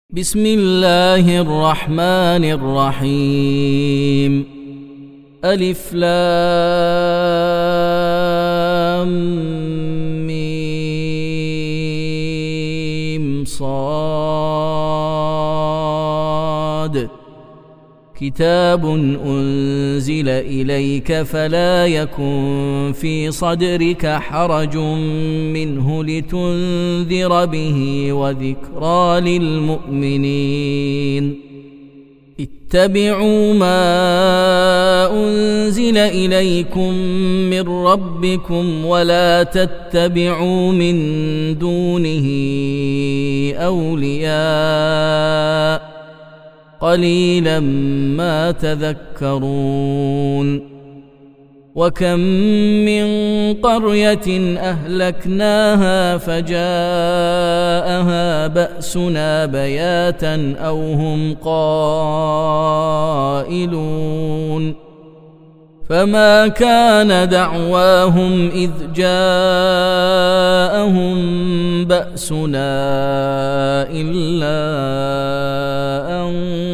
بسم الله الرحمن الرحيم ألف لام ميم صاد كتاب أنزل إليك فلا يكن في صدرك حرج منه لتنذر به وذكرى للمؤمنين اتبعوا ما أنزل إليكم من ربكم ولا تتبعوا من دونه أولياء قليلا ما تذكرون وكم من قرية أهلكناها فجاءها بأسنا بياتا أو هم قائلون فما كان دعواهم إذ جاءهم بأسنا إلا أن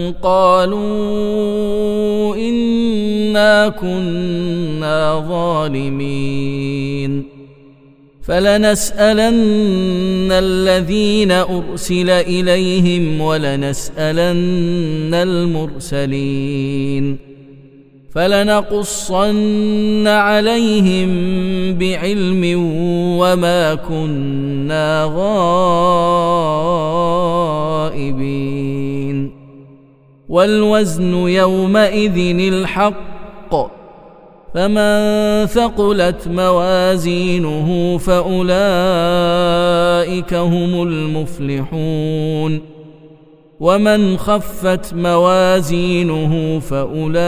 قالوا إنا كنا ظالمين فلنسألن الذين أرسل إليهم ولنسألن المرسلين فلنقصن عليهم بعلم وما كنا غائبين والوزن يومئذ الحق فمن ثقلت موازينه فأولئك هم المفلحون ومن خفت موازينه فأولئك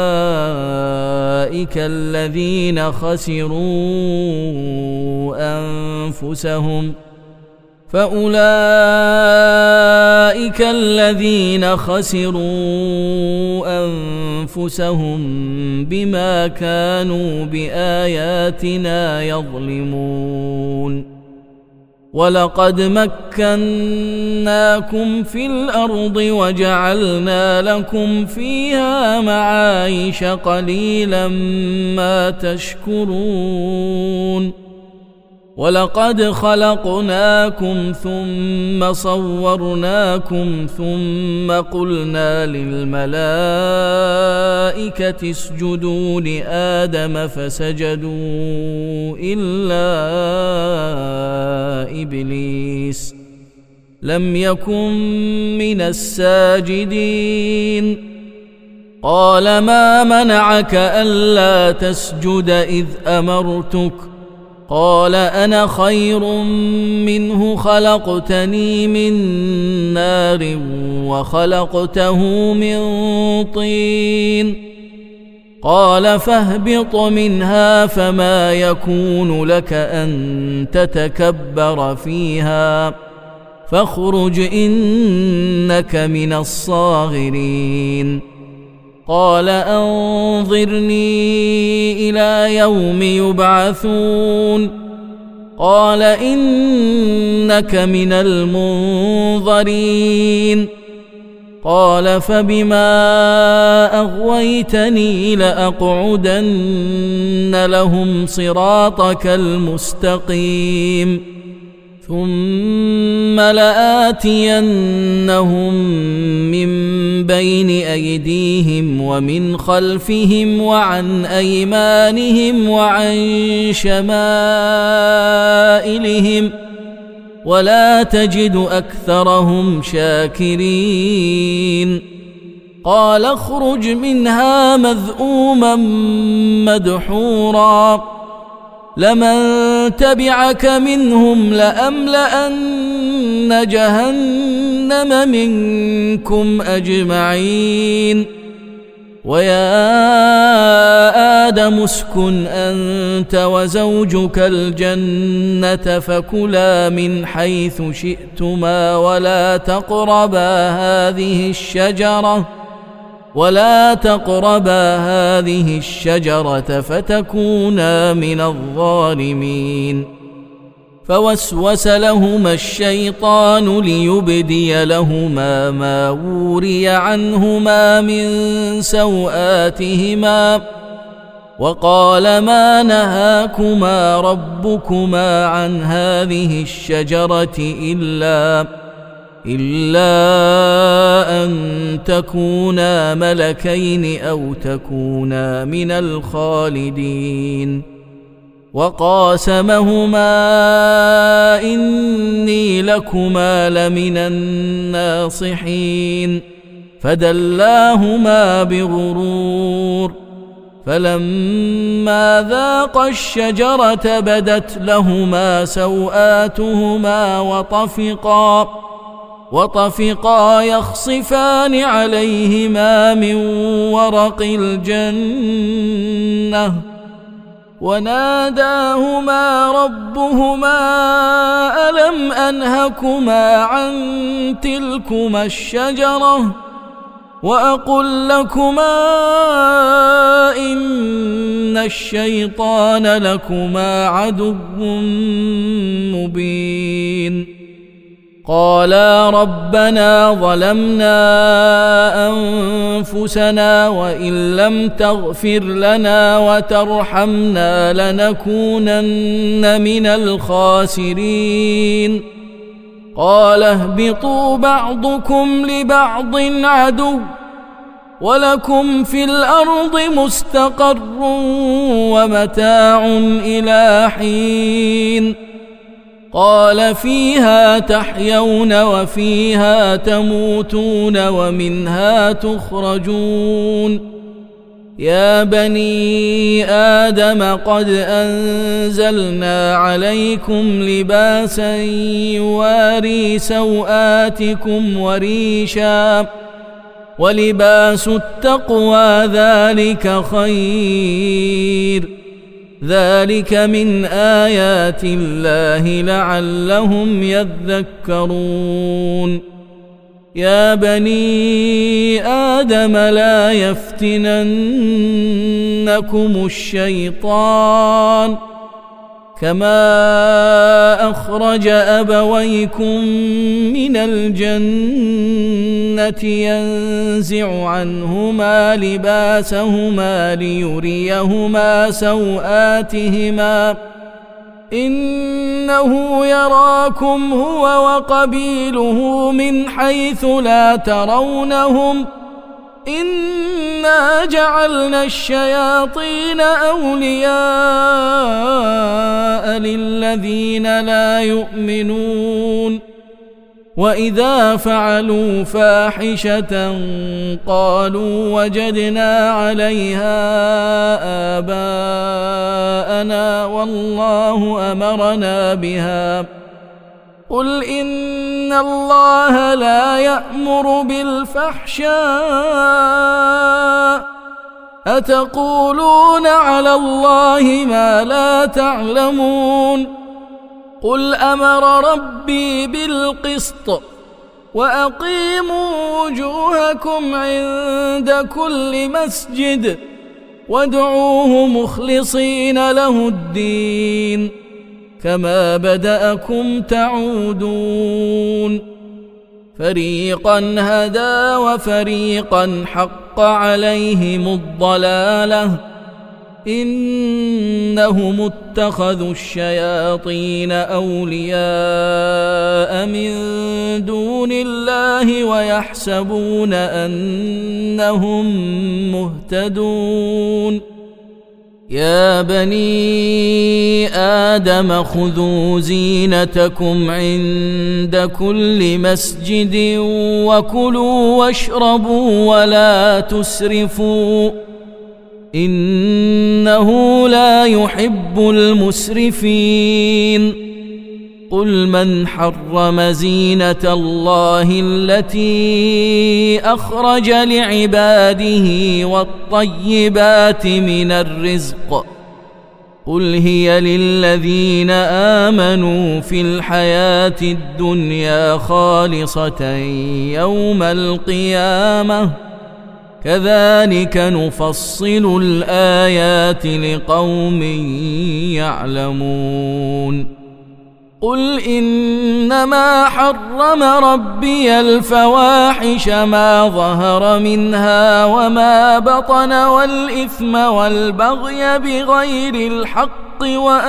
الذين خسروا أنفسهم بما كانوا بآياتنا يظلمون ولقد مكناكم في الأرض وجعلنا لكم فيها معايش قليلا ما تشكرون ولقد خلقناكم ثم صورناكم ثم قلنا للملائكة اسجدوا لآدم فسجدوا إلا إبليس لم يكن من الساجدين قال ما منعك ألا تسجد إذ أمرتك قال أنا خير منه خلقتني من نار وخلقته من طين قال فاهبط منها فما يكون لك أن تتكبر فيها فاخرج إنك من الصاغرين قال أنظرني إلى يوم يبعثون قال إنك من المنظرين قال فبما أغويتني لأقعدن لهم صراطك المستقيم ثم لآتينهم من بين أيديهم ومن خلفهم وعن أيمانهم وعن شمائلهم ولا تجد أكثرهم شاكرين قال اخرج منها مذءوما مدحورا لمن تبعك منهم لأملأن جهنم منكم أجمعين ويا آدم اسكن أنت وزوجك الجنة فكلا من حيث شئتما ولا تقربا هذه الشجرة فتكونا من الظالمين فوسوس لهما الشيطان ليبدي لهما ما وري عنهما من سوآتهما وقال ما نهاكما ربكما عن هذه الشجرة إلا أن تكونا ملكين أو تكونا من الخالدين وقاسمهما إني لكما لمن الناصحين فدلاهما بغرور فلما ذاقا الشجرة بدت لهما سوآتهما وطفقا يخصفان عليهما من ورق الجنة وناداهما ربهما ألم أنهكما عن تلكما الشجرة وأقل لكما إن الشيطان لكما عدو مبين قالا ربنا ظلمنا أنفسنا وإن لم تغفر لنا وترحمنا لنكونن من الخاسرين قال اهبطوا بعضكم لبعض عدو ولكم في الأرض مستقر ومتاع إلى حين قال فيها تحيون وفيها تموتون ومنها تخرجون يا بني آدم قد أنزلنا عليكم لباسا يواري سوآتكم وريشا ولباس التقوى ذلك خير ذلك من آيات الله لعلهم يذكرون يا بني آدم لا يفتننكم الشيطان كما أخرج أبويكم من الجنة ينزع عنهما لباسهما ليريهما سوآتهما إنه يراكم هو وقبيله من حيث لا ترونهم إنا جعلنا الشياطين أولياء للذين لا يؤمنون وإذا فعلوا فاحشة قالوا وجدنا عليها آباءنا والله أمرنا بها قل إن الله لا يأمر بالفحشاء أتقولون على الله ما لا تعلمون قل أمر ربي بالقسط وأقيموا وجوهكم عند كل مسجد وادعوه مخلصين له الدين كما بدأكم تعودون فريقا هدى وفريقا حق عليهم الضلالة إنهم اتخذوا الشياطين أولياء من دون الله ويحسبون أنهم مهتدون يا بني آدم خذوا زينتكم عند كل مسجد وكلوا واشربوا ولا تسرفوا إنه لا يحب المسرفين قل من حرم زينة الله التي أخرج لعباده والطيبات من الرزق قل هي للذين آمنوا في الحياة الدنيا خالصة يوم القيامة كذلك نفصل الآيات لقوم يعلمون قل إنما حرم ربي الفواحش ما ظهر منها وما بطن والإثم والبغي بغير الحق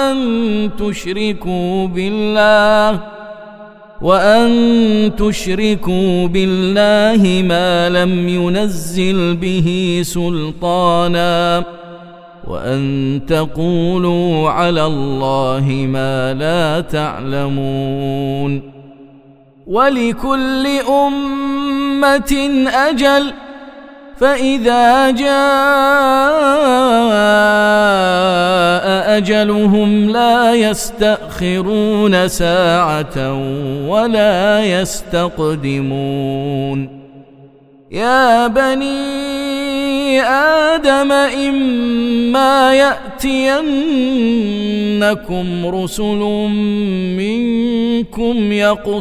وأن تشركوا بالله ما لم ينزل به سلطانا وأن تقولوا على الله ما لا تعلمون ولكل أمة أجل فإذا جاء أجلهم لا يستأخرون ساعة ولا يستقدمون يا بني آدم إما يأتينكم رسل منكم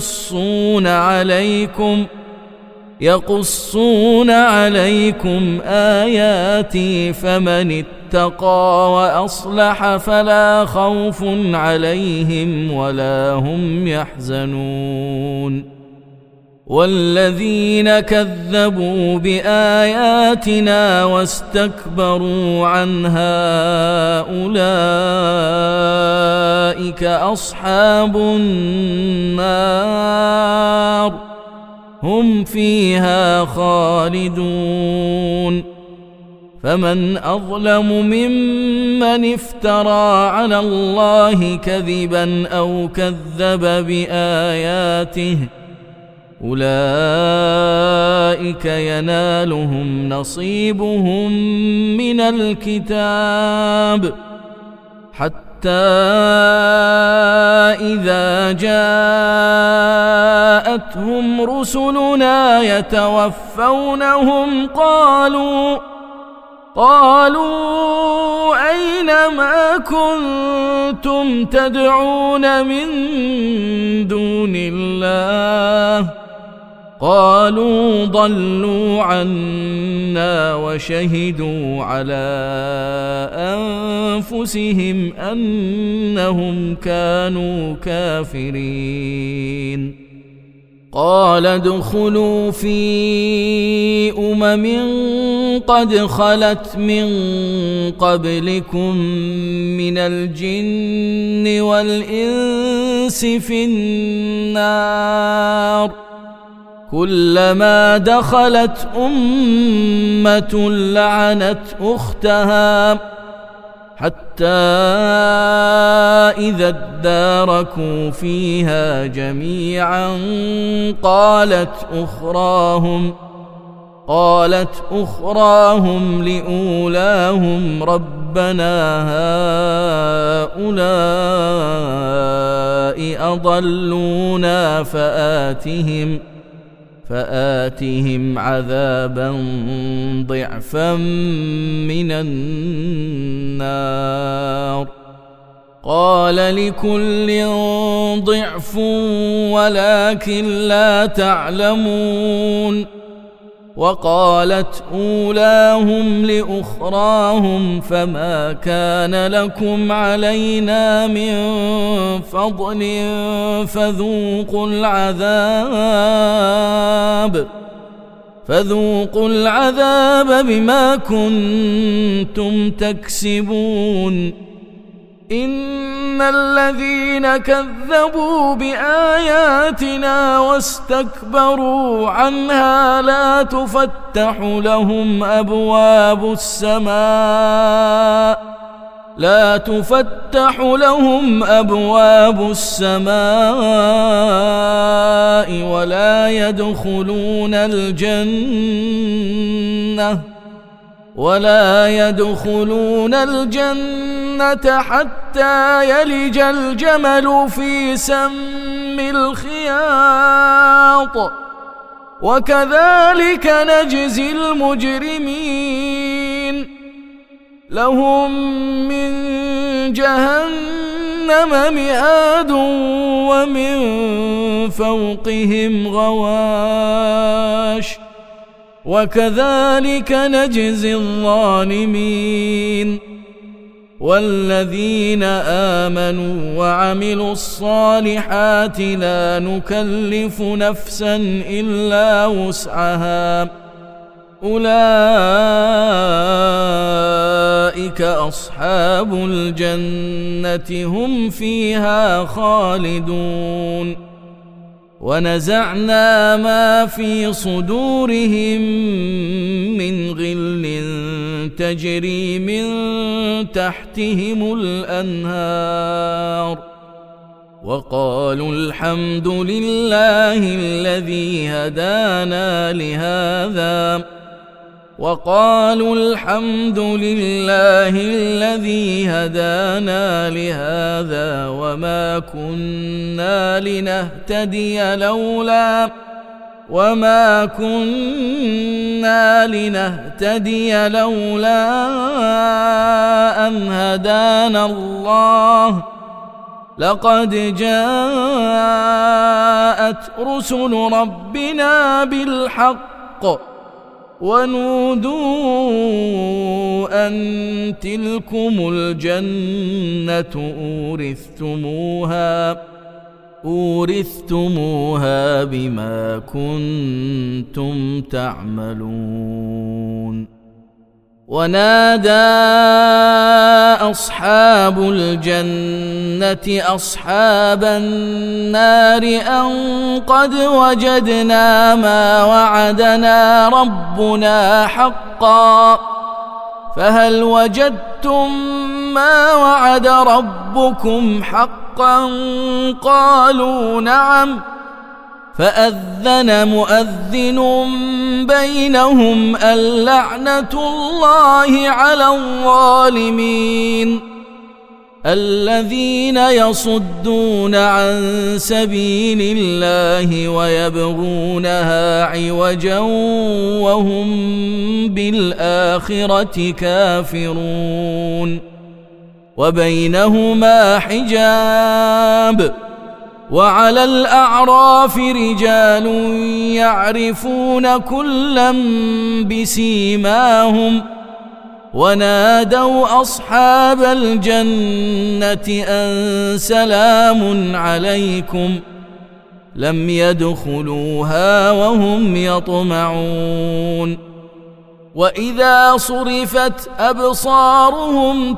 يقصون عليكم آياتي فمن اتقى وأصلح فلا خوف عليهم ولا هم يحزنون والذين كذبوا بآياتنا واستكبروا عنها أولئك أصحاب النار هم فيها خالدون فمن أظلم ممن افترى على الله كذبا أو كذب بآياته أولئك ينالهم نصيبهم من الكتاب حتى إذا جاءتهم رسلنا يتوفونهم قالوا أين ما كنتم تدعون من دون الله قالوا ضلوا عنا وشهدوا على أنفسهم أنهم كانوا كافرين قال ادخلوا في قد خلت من قبلكم من الجن والإنس في النار كلما دخلت أمة لعنت أختها حتى إذا اداركوا فيها جميعا قالت أخراهم لأولاهم ربنا هؤلاء أضلونا فآتهم عذابا ضعفا من النار قال لكل ضعف ولكن لا تعلمون وقالت أولاهم لأخراهم فما كان لكم علينا من فضل فذوقوا العذاب بما كنتم تكسبون إن الذين كذبوا بآياتنا واستكبروا عنها لا تفتح لهم أبواب السماء ولا يدخلون الجنة حتى يلج الجمل في سم الخياط وكذلك نجزي المجرمين لهم من جهنم مهاد ومن فوقهم غواش وكذلك نجزي الظالمين والذين آمنوا وعملوا الصالحات لا نكلف نفسا إلا وسعها أولئك أصحاب الجنة هم فيها خالدون ونزعنا ما في صدورهم من غل تجري من تحتهم الأنهار وقالوا الحمد لله الذي هدانا لهذا وما كنا لنهتدي لولا أن هدانا الله لقد جاءت رسل ربنا بالحق ونودوا أن تلكم الجنة أورثتموها بما كنتم تعملون ونادى أصحاب الجنة أصحاب النار أن قد وجدنا ما وعدنا ربنا حقا فهل وجدتم ما وعد ربكم حقا قالوا نعم فأذن مؤذن بينهم اللعنة الله على الظالمين الذين يصدون عن سبيل الله ويبغونها عوجا وهم بالآخرة كافرون وبينهما حجاب وعلى الأعراف رجال يعرفون كلا بسيماهم ونادوا أصحاب الجنة أن سلام عليكم لم يدخلوها وهم يطمعون وإذا صرفت أبصارهم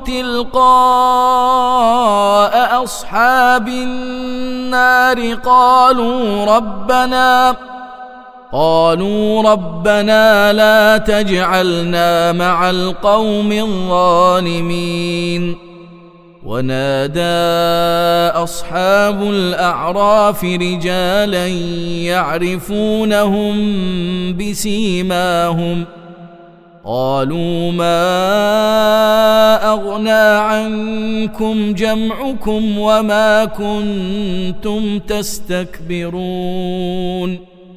تلقاء أصحاب النار قالوا ربنا لا تجعلنا مع القوم الظالمين ونادى أصحاب الأعراف رجالا يعرفونهم بسيماهم قالوا ما أغنى عنكم جمعكم وما كنتم تستكبرون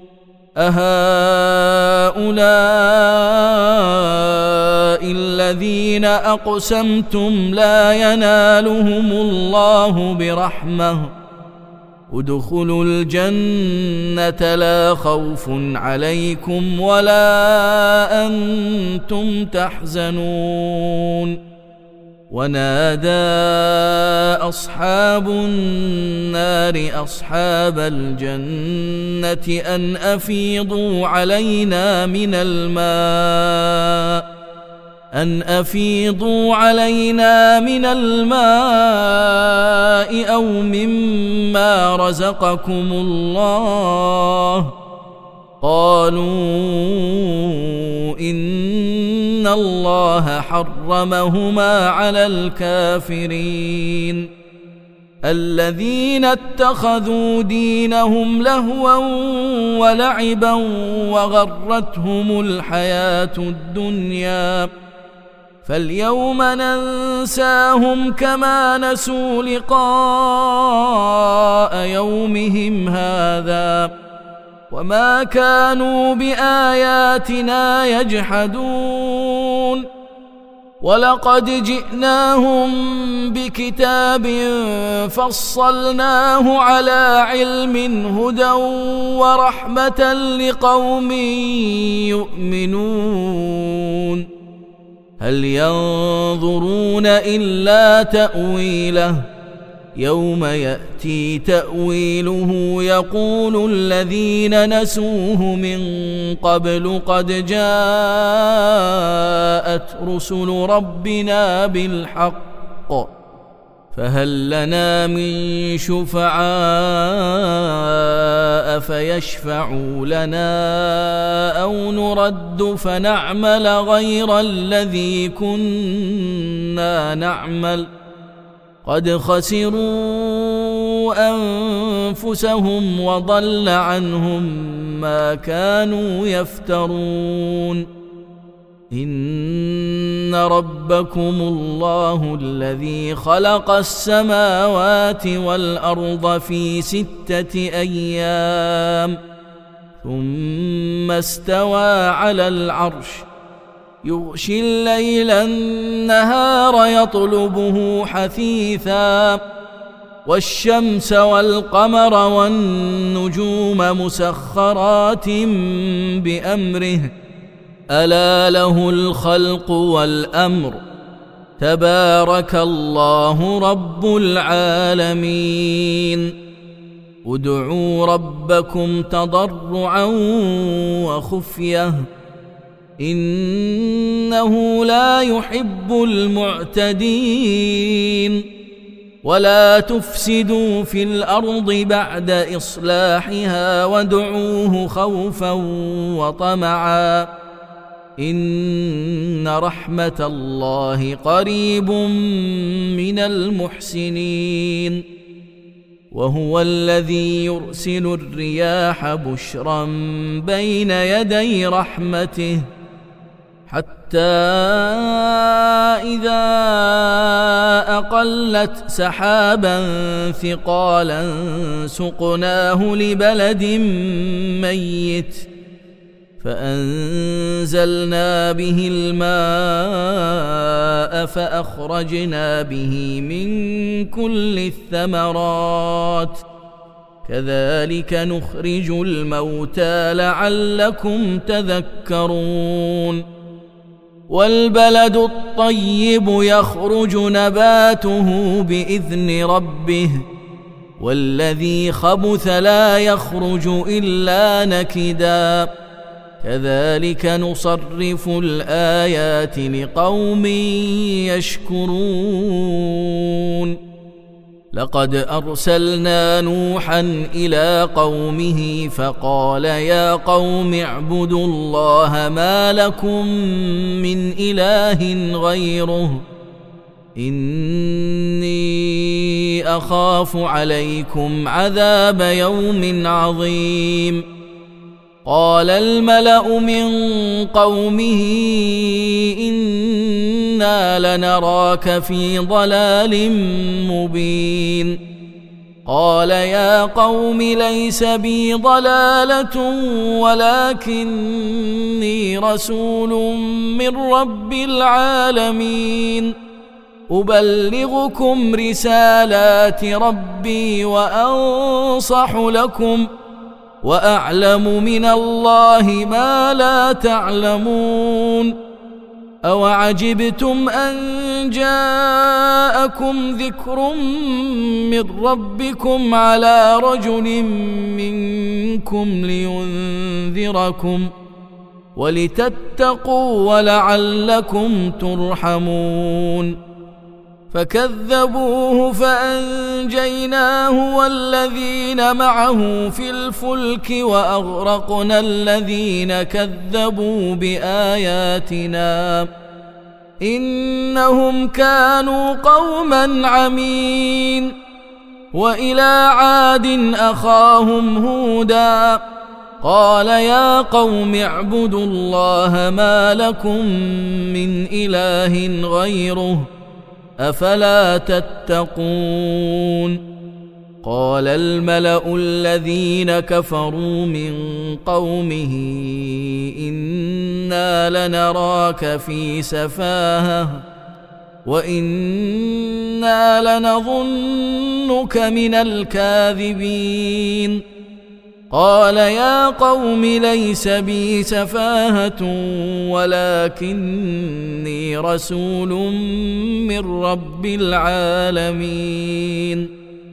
أهؤلاء الذين أقسمتم لا ينالهم الله برحمة ادخلوا الجنة لا خوف عليكم ولا أنتم تحزنون ونادى أصحاب النار أصحاب الجنة أن أفيضوا علينا من الماء أو مما رزقكم الله قالوا إن الله حرمهما على الكافرين الذين اتخذوا دينهم لهوا ولعبا وغرتهم الحياة الدنيا فاليوم ننساهم كما نسوا لقاء يومهم هذا وما كانوا بآياتنا يجحدون ولقد جئناهم بكتاب فصلناه على علم هدى ورحمة لقوم يؤمنون هل ينظرون إلا تأويله يوم يأتي تأويله يقول الذين نسوه من قبل قد جاءت رسل ربنا بالحق فهل لنا من شفعاء فيشفعوا لنا أو نرد فنعمل غير الذي كنا نعمل قد خسروا أنفسهم وضل عنهم ما كانوا يفترون إن ربكم الله الذي خلق السماوات والأرض في 6 أيام ثم استوى على العرش يغشي الليل النهار يطلبه حثيثا والشمس والقمر والنجوم مسخرات بأمره ألا له الخلق والأمر تبارك الله رب العالمين ادعوا ربكم تضرعا وخفية إنه لا يحب المعتدين ولا تفسدوا في الأرض بعد إصلاحها وادعوه خوفا وطمعا إن رحمة الله قريب من المحسنين وهو الذي يرسل الرياح بشرا بين يدي رحمته حتى إذا أقلت سحابا ثقالا سقناه لبلد ميت فأنزلنا به الماء فأخرجنا به من كل الثمرات كذلك نخرج الموتى لعلكم تذكرون والبلد الطيب يخرج نباته بإذن ربه والذي خبث لا يخرج إلا نكدا كذلك نصرف الآيات لقوم يشكرون لقد أرسلنا نوحا إلى قومه فقال يا قوم اعبدوا الله ما لكم من إله غيره إني أخاف عليكم عذاب يوم عظيم قال الملأ من قومه إنا لنراك في ضلال مبين قال يا قوم ليس بي ضلالة ولكني رسول من رب العالمين أبلغكم رسالات ربي وأنصح لكم وأعلم من الله ما لا تعلمون أوعجبتم أن جاءكم ذكر من ربكم على رجل منكم لينذركم ولتتقوا ولعلكم ترحمون فكذبوه فأنجيناه والذين معه في الفلك وأغرقنا الذين كذبوا بآياتنا إنهم كانوا قوما عمين وإلى عاد أخاهم هودا قال يا قوم اعبدوا الله ما لكم من إله غيره أفلا تتقون قال الملأ الذين كفروا من قومه إنا لنراك في سفاهة وإنا لنظنك من الكاذبين قال يا قوم ليس بي سفاهة ولكني رسول من رب العالمين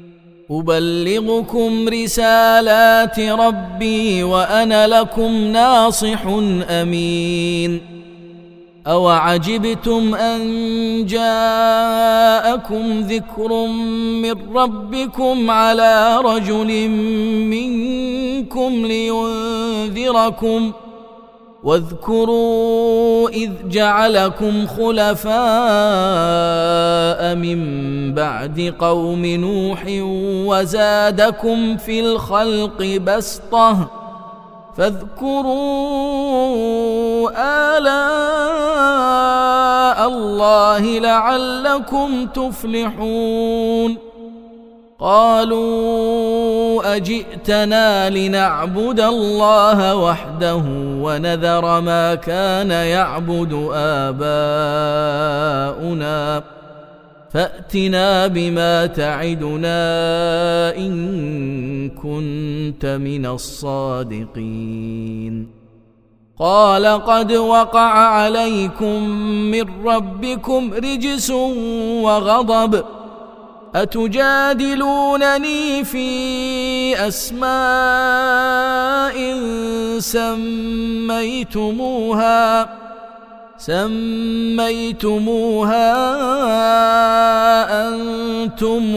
أبلغكم رسالات ربي وأنا لكم ناصح أمين أوعجبتم أن جاءكم ذكر من ربكم على رجل منكم لينذركم واذكروا إذ جعلكم خلفاء من بعد قوم نوح وزادكم في الخلق بسطة فاذكروا آلاء الله لعلكم تفلحون قالوا أجئتنا لنعبد الله وحده ونذر ما كان يعبد آباؤنا فأتنا بما تعدنا إن كنت من الصادقين قال قد وقع عليكم من ربكم رجس وغضب أتجادلونني في أسماء سميتموها أنتم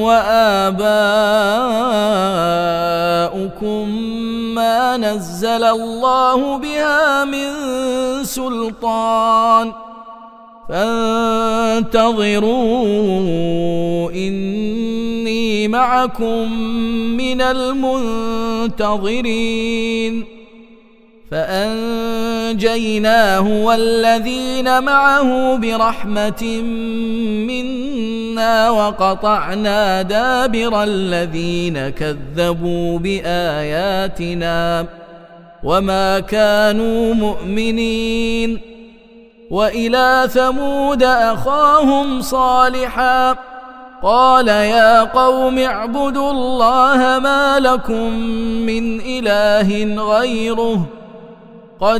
وآباؤكم ما نزل الله بها من سلطان فانتظروا إني معكم من المنتظرين فأنجيناه والذين معه برحمة منا وقطعنا دابر الذين كذبوا بآياتنا وما كانوا مؤمنين وإلى ثمود أخاهم صالحا قال يا قوم اعبدوا الله ما لكم من إله غيره قد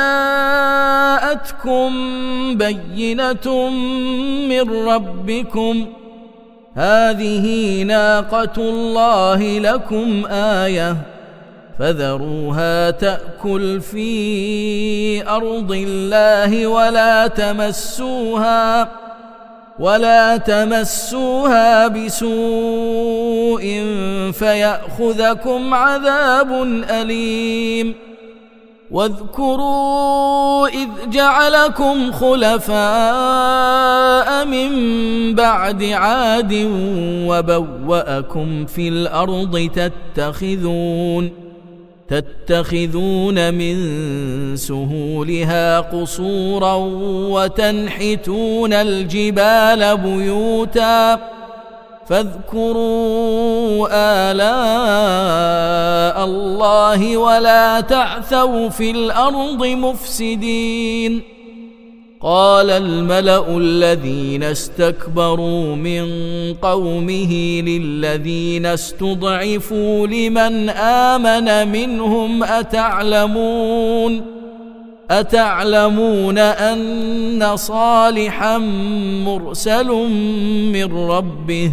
جاءتكم بينة من ربكم هذه ناقة الله لكم آية فذروها تأكل في أرض الله ولا تمسوها بسوء فيأخذكم عذاب أليم واذكروا إذ جعلكم خلفاء من بعد عاد وبوأكم في الأرض تتخذون من سهولها قصورا وتنحتون الجبال بيوتا فاذكروا آلاء الله ولا تعثوا في الأرض مفسدين قال الملأ الذين استكبروا من قومه للذين استضعفوا لمن آمن منهم أتعلمون أن صالحا مرسل من ربه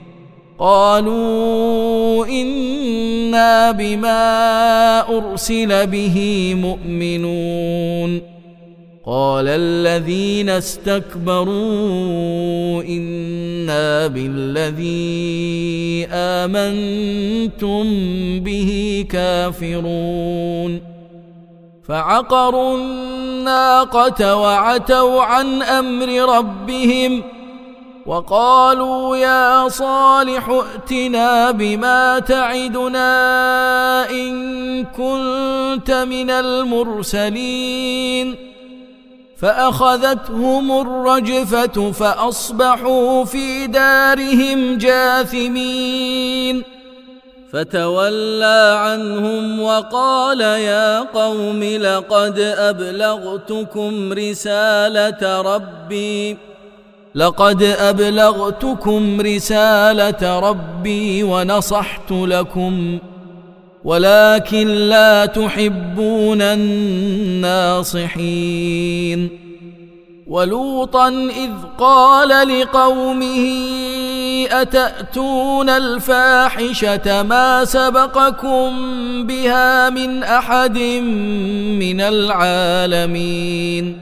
قالوا إنا بما أرسل به مؤمنون قال الذين استكبروا إنا بالذي آمنتم به كافرون فعقروا الناقة وعتوا عن أمر ربهم وقالوا يا صالح ائتنا بما تعدنا إن كنت من المرسلين فأخذتهم الرجفة فأصبحوا في دارهم جاثمين فتولى عنهم وقال يا قوم لقد أبلغتكم رسالة ربي ونصحت لكم ولكن لا تحبون الناصحين. ولوطا إذ قال لقومه أتأتون الفاحشة ما سبقكم بها من أحد من العالمين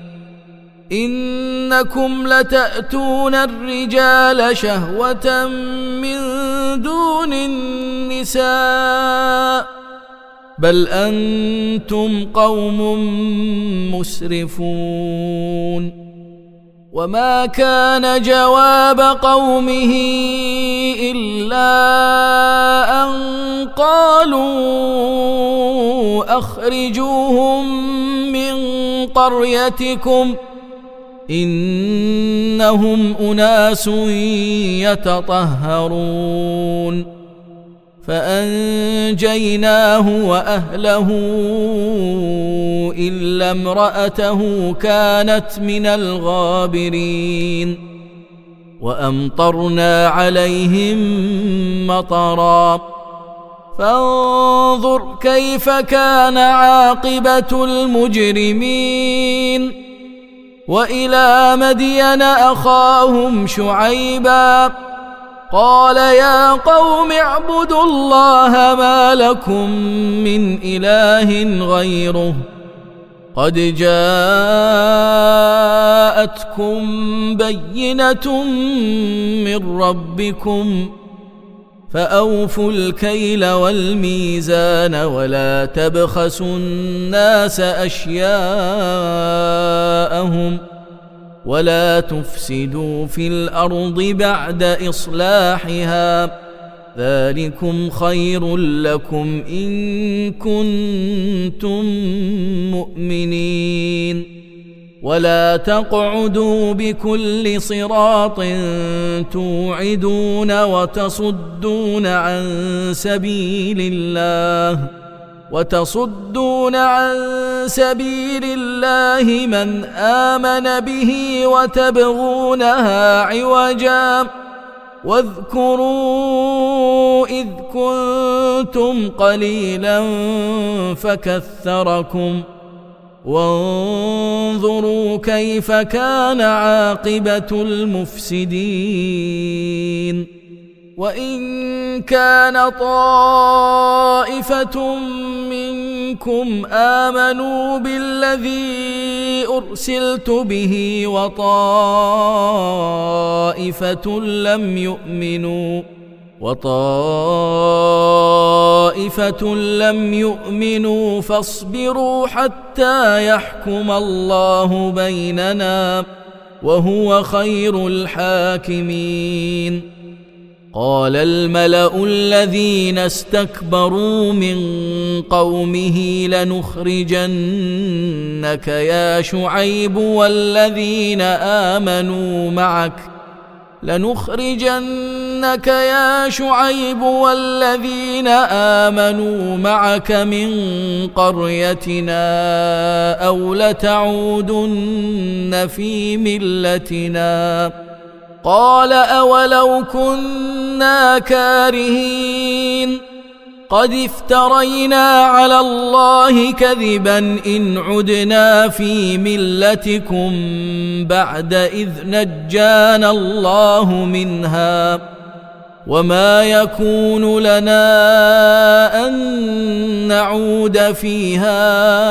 إنكم لتأتون الرجال شهوة من دون النساء بل أنتم قوم مسرفون. وما كان جواب قومه إلا أن قالوا أخرجوهم من قريتكم إنهم أناس يتطهرون. فأنجيناه وأهله إلا امرأته كانت من الغابرين. وأمطرنا عليهم مطرا فانظر كيف كان عاقبة المجرمين. وإلى مدين أخاهم شعيبا قال يا قوم اعبدوا الله ما لكم من إله غيره قد جاءتكم بينة من ربكم فأوفوا الكيل والميزان ولا تبخسوا الناس أشياءهم ولا تفسدوا في الأرض بعد إصلاحها ذلكم خير لكم إن كنتم مؤمنين. ولا تقعدوا بكل صراط توعدون وتصدون عن سبيل الله من آمن به وتبغونها عوجا واذكروا إذ كنتم قليلا فكثركم وانظروا كيف كان عاقبة المفسدين. وإن كان طائفة منكم آمنوا بالذي أرسلت به وطائفة لم يؤمنوا فاصبروا حتى يحكم الله بيننا وهو خير الحاكمين. قال الملأ الذين استكبروا من قومه لنخرجنك يا شعيب والذين آمنوا معك من قريتنا أو لتعودن في ملتنا. قال أولو كنا كارهين قد افترينا على الله كذبا إن عدنا في ملتكم بعد إذ نجانا الله منها وما يكون لنا أن نعود فيها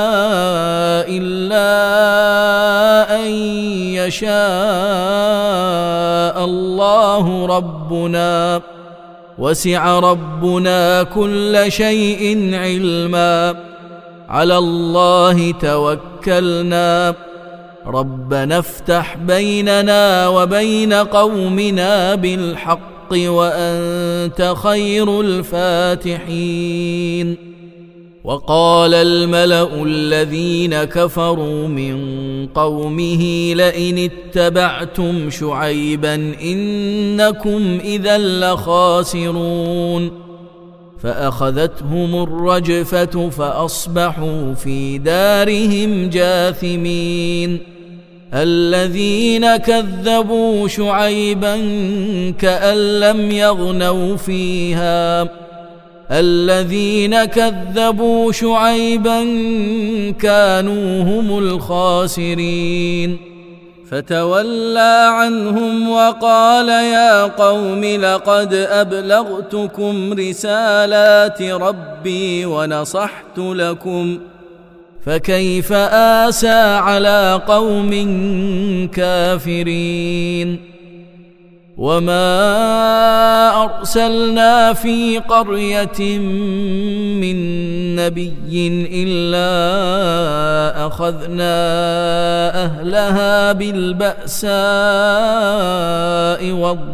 إلا أن يشاء الله ربنا وسع ربنا كل شيء علما على الله توكلنا ربنا افتح بيننا وبين قومنا بالحق وأنت خير الفاتحين. وقال الملأ الذين كفروا من قومه لئن اتبعتم شعيبا إنكم إذا لخاسرون. فأخذتهم الرجفة فأصبحوا في دارهم جاثمين. الذين كذبوا شعيبا كأن لم يغنوا فيها الذين كذبوا شعيبا كانوا هم الخاسرين فتولى عنهم وقال يا قوم لقد أبلغتكم رسالات ربي ونصحت لكم فكيف آسى على قوم كافرين وما أرسلنا في قرية من نبي إلا أخذنا أهلها بالبأساء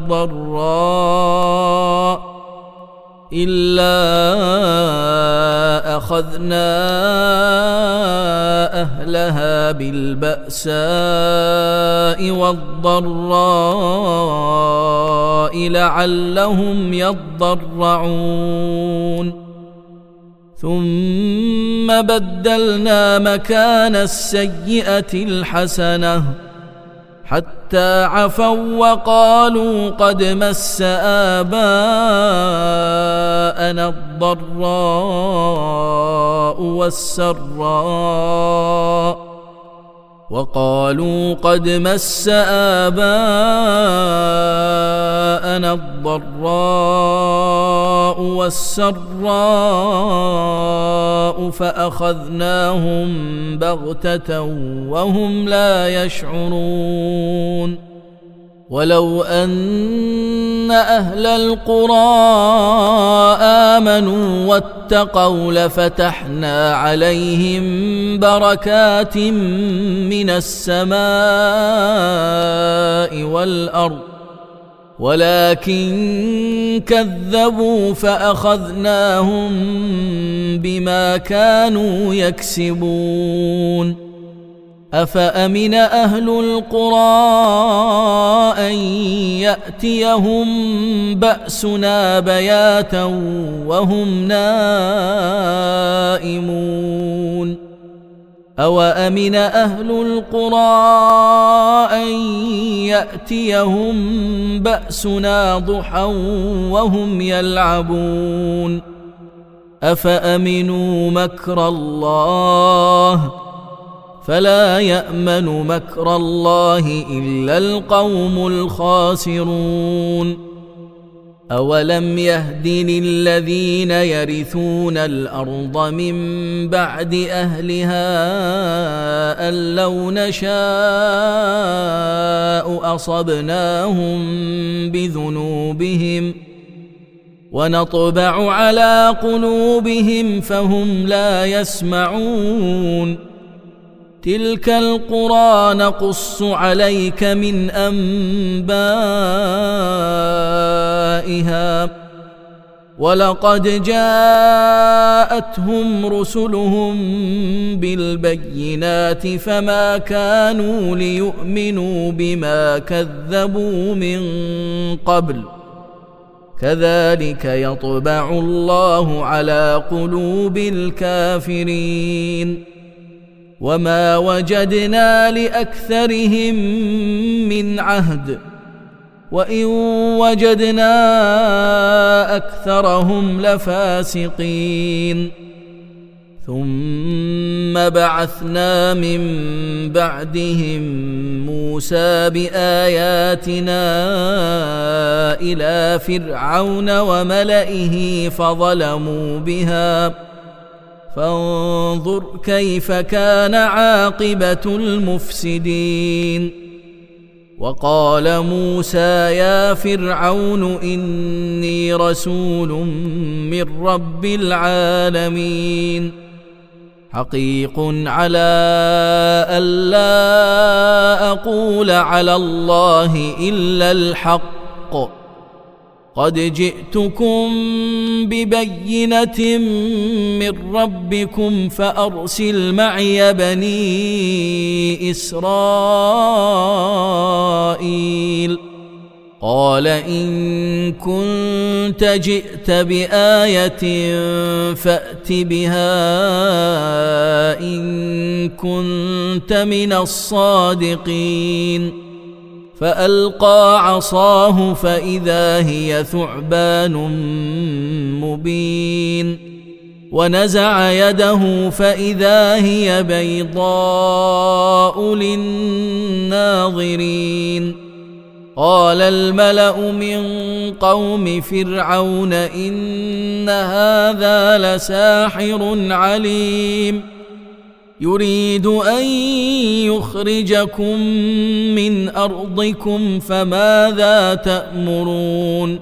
والضراء لعلهم يضرعون ثم بدلنا مكان السيئة الحسنة حتى عفوا وقالوا قد مس آباءنا الضراء والسراء فأخذناهم بغتة وهم لا يشعرون ولو أن أهل القرى آمنوا واتقوا لفتحنا عليهم بركات من السماء والأرض ولكن كذبوا فأخذناهم بما كانوا يكسبون أفأمن أهل القرى أن يأتيهم بأسنا بياتا وهم نائمون أوأمن أهل القرى أن يأتيهم بأسنا ضحى وهم يلعبون أفأمنوا مكر الله فلا يأمن مكر الله إلا القوم الخاسرون أولم يهد للذين يرثون الأرض من بعد أهلها أن لو نشاء أصبناهم بذنوبهم ونطبع على قلوبهم فهم لا يسمعون تلك القرى نقص عليك من أنبائها ولقد جاءتهم رسلهم بالبينات فما كانوا ليؤمنوا بما كذبوا من قبل كذلك يطبع الله على قلوب الكافرين وما وجدنا لأكثرهم من عهد وإن وجدنا أكثرهم لفاسقين ثم بعثنا من بعدهم موسى بآياتنا إلى فرعون وملئه فظلموا بها فانظر كيف كان عاقبة المفسدين وقال موسى يا فرعون إني رسول من رب العالمين حقيق على ألا أقول على الله إلا الحق قد جئتكم ببينة من ربكم فأرسل معي بني إسرائيل قال إن كنت جئت بآية فأت بها إن كنت من الصادقين فألقى عصاه فإذا هي ثعبان مبين ونزع يده فإذا هي بيضاء للناظرين قال الملأ من قوم فرعون إن هذا لساحر عليم يريد أن يخرجكم من أرضكم فماذا تأمرون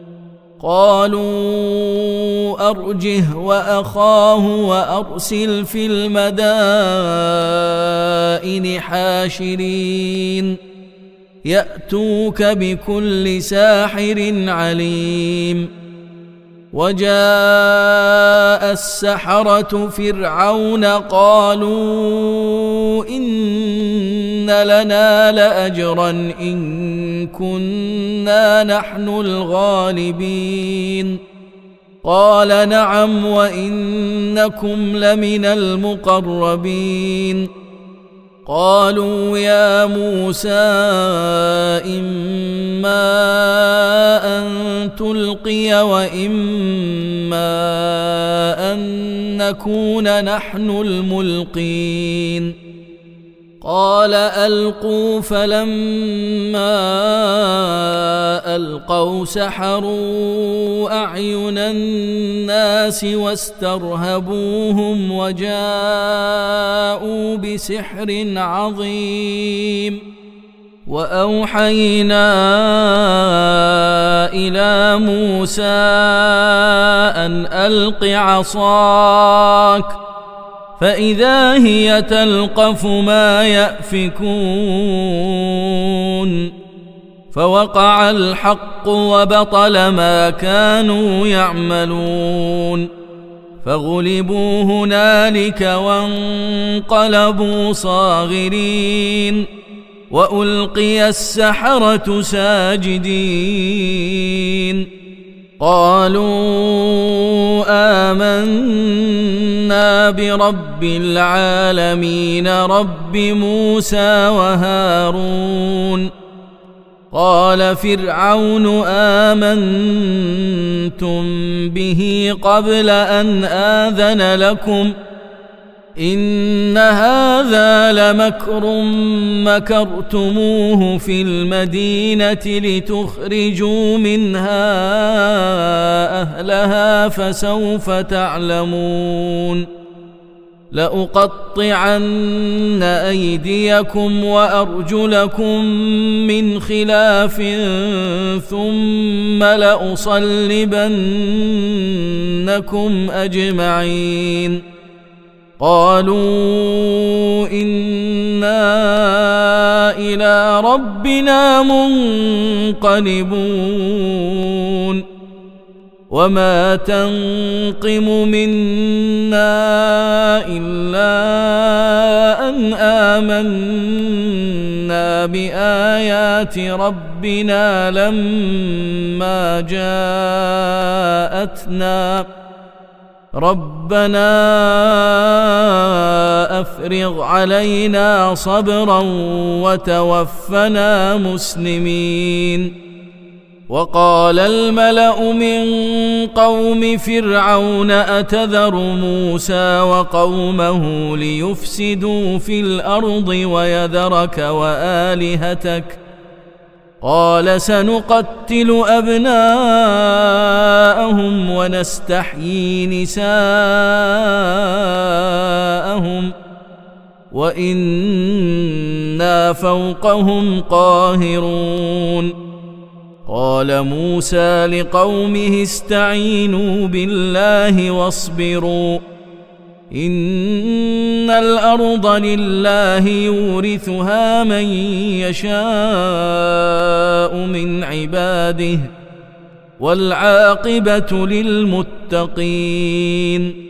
قالوا أرجه وأخاه وأرسل في المدائن حاشرين يأتوك بكل ساحر عليم وجاء السحرة فرعون قالوا إن لنا لأجرا إن كنا نحن الغالبين قال نعم وإنكم لمن المقربين قالوا يا موسى إما أن تلقي وإما أن نكون نحن الملقين قال ألقوا فلما ألقوا سحروا أعين الناس واسترهبوهم وجاءوا بسحر عظيم وأوحينا إلى موسى أن ألق عصاك فإذا هي تلقف ما يأفكون فوقع الحق وبطل ما كانوا يعملون فغلبوا هنالك وانقلبوا صاغرين وألقي السحرة ساجدين قالوا آمنا برب العالمين رب موسى وهارون قال فرعون آمنتم به قبل أن آذن لكم إن هذا لمكر مكرتموه في المدينة لتخرجوا منها أهلها فسوف تعلمون لأقطعن أيديكم وأرجلكم من خلاف ثم لأصلبنكم أجمعين قالوا إنا إلى ربنا منقلبون وما تنقم منا إلا أن آمنا بآيات ربنا لما جاءتنا ربنا أفرغ علينا صبرا وتوفنا مسلمين وقال الملأ من قوم فرعون أتذر موسى وقومه ليفسدوا في الأرض ويذرك وآلهتك قال سنقتل أبناءهم ونستحيي نساءهم وإنا فوقهم قاهرون قال موسى لقومه استعينوا بالله واصبروا إن الأرض لله يورثها من يشاء من عباده والعاقبة للمتقين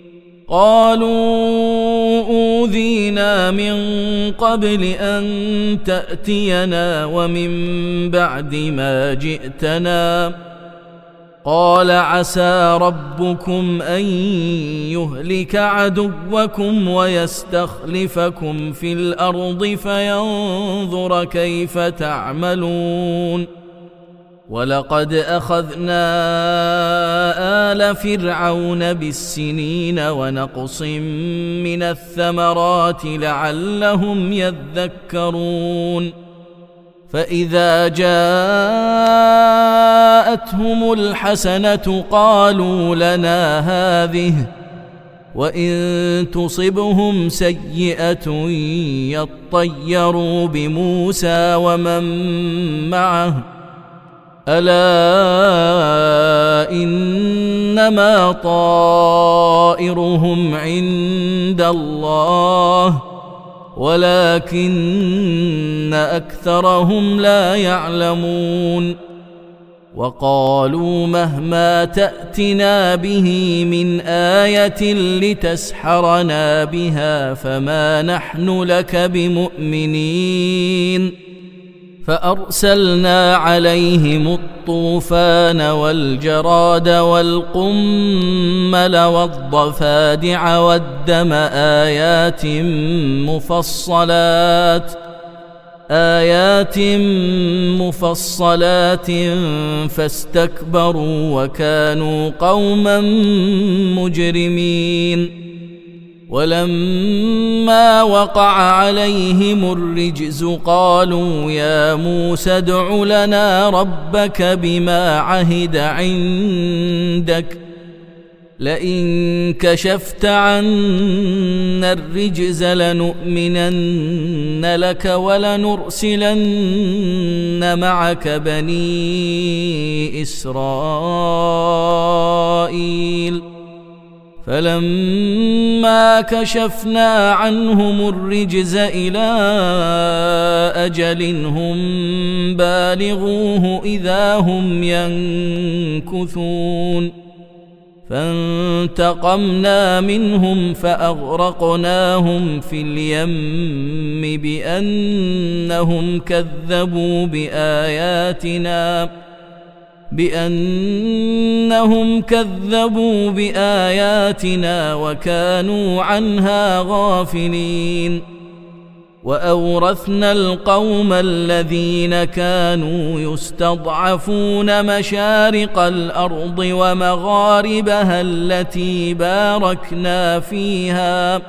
قالوا أوذينا من قبل أن تأتينا ومن بعد ما جئتنا قال عسى ربكم أن يهلك عدوكم ويستخلفكم في الأرض فينظر كيف تعملون ولقد أخذنا آل فرعون بالسنين ونقص من الثمرات لعلهم يذكرون فإذا جاءتهم الحسنة قالوا لنا هذه وإن تصبهم سيئة يطيروا بموسى ومن معه ألا إنما طائرهم عند الله ولكن أكثرهم لا يعلمون وقالوا مهما تأتنا به من آية لتسحرنا بها فما نحن لك بمؤمنين فأرسلنا عليهم الطوفان والجراد والقمل والضفادع والدم آيات مفصلات فاستكبروا وكانوا قوما مجرمين ولما وقع عليهم الرجز قالوا يا موسى ادع لنا ربك بما عهد عندك لئن كشفت عنا الرجز لنؤمنن لك ولنرسلن معك بني إسرائيل فلما كشفنا عنهم الرجز إلى أجل هم بالغوه إذا هم ينكثون فانتقمنا منهم فأغرقناهم في اليم بأنهم كذبوا بآياتنا وكانوا عنها غافلين وأورثنا القوم الذين كانوا يستضعفون مشارق الأرض ومغاربها التي باركنا فيها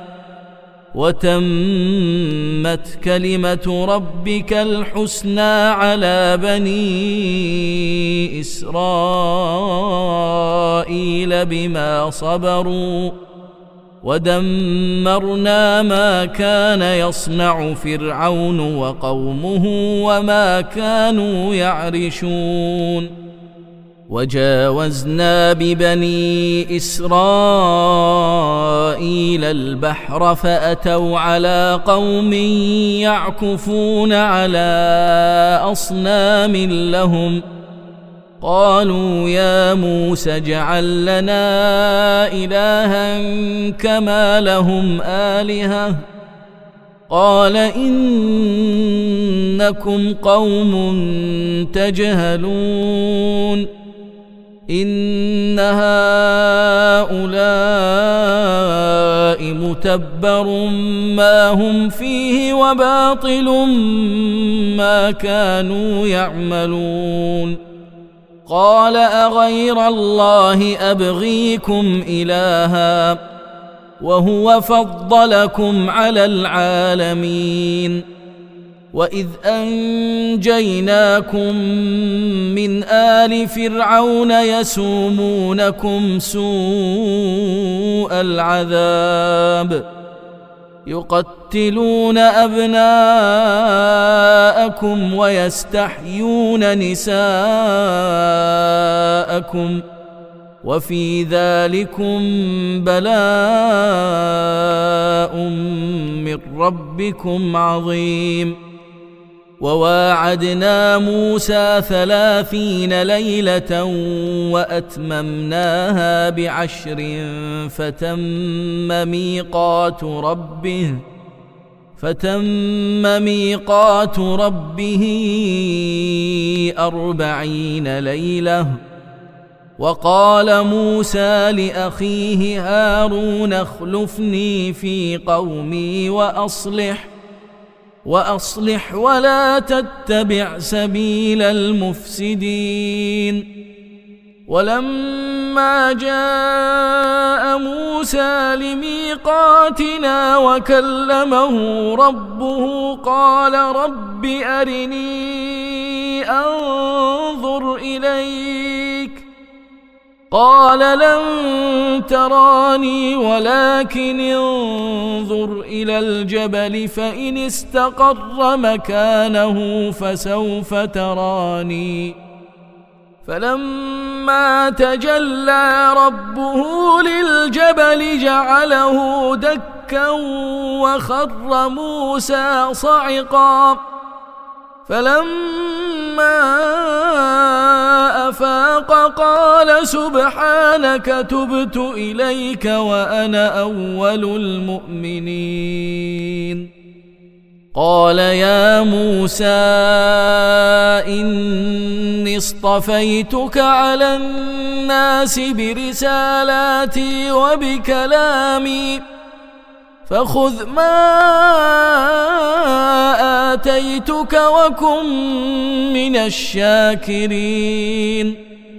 وتمت كلمة ربك الحسنى على بني إسرائيل بما صبروا ودمرنا ما كان يصنع فرعون وقومه وما كانوا يعرشون وجاوزنا ببني إسرائيل البحر فأتوا على قوم يعكفون على أصنام لهم قالوا يا موسى اجعل لنا إلها كما لهم آلهة قال إنكم قوم تجهلون إن هؤلاء متبر ما هم فيه وباطل ما كانوا يعملون قال أغير الله أبغيكم إلها وهو فضلكم على العالمين وإذ أنجيناكم من آل فرعون يسومونكم سوء العذاب يقتلون أبناءكم ويستحيون نساءكم وفي ذلكم بلاء من ربكم عظيم وواعدنا موسى 30 ليلة وأتممناها ب10 فتم ميقات ربه 40 ليلة وقال موسى لأخيه هارون اخلفني في قومي وأصلح ولا تتبع سبيل المفسدين. ولما جاء موسى لميقاتنا وكلمه ربه قال رب أرني أنظر إليك قال لن تراني ولكن انظر إلى الجبل فإن استقر مكانه فسوف تراني. فلما تجلى ربه للجبل جعله دكا وخر موسى صعقا. فلما أفاق قال سبحانك تبت إليك وأنا أول المؤمنين. قال يا موسى إني اصطفيتك على الناس برسالاتي وبكلامي فخذ ما آتيتك وكن من الشاكرين.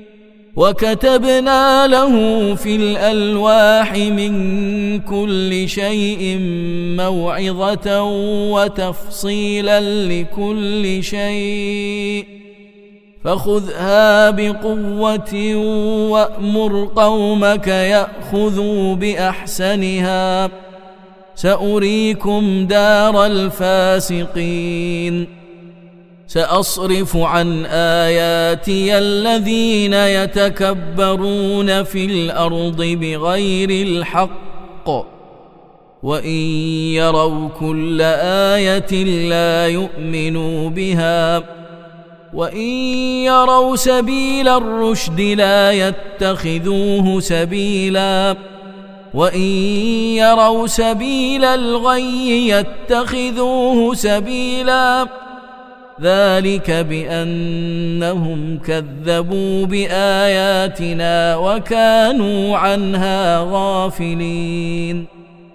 وكتبنا له في الألواح من كل شيء موعظة وتفصيلا لكل شيء فخذها بقوة وأمر قومك يأخذوا بأحسنها سأريكم دار الفاسقين. سأصرف عن آياتي الذين يتكبرون في الأرض بغير الحق وإن يروا كل آية لا يؤمنوا بها وإن يروا سبيل الرشد لا يتخذوه سبيلا وإن يروا سبيل الغي يتخذوه سبيلا ذلك بأنهم كذبوا بآياتنا وكانوا عنها غافلين.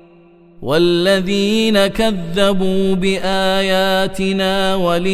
والذين كذبوا بآياتنا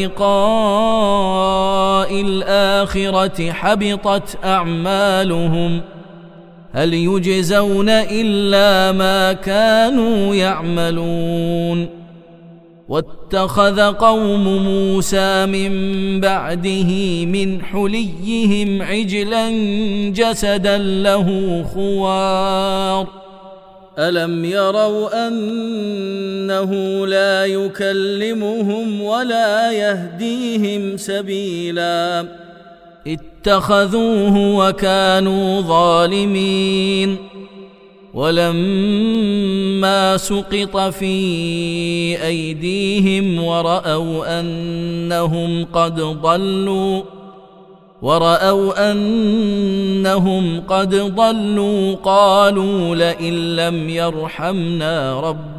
ولقاء الآخرة حبطت أعمالهم هل يجزون إلا ما كانوا يعملون. واتخذ قوم موسى من بعده من حليهم عجلا جسدا له خوار ألم يروا أنه لا يكلمهم ولا يهديهم سبيلا اتخذوه وكانوا ظالمين. ولما سقط في أيديهم ورأوا أنهم قد ضلوا قالوا لئن لم يرحمنا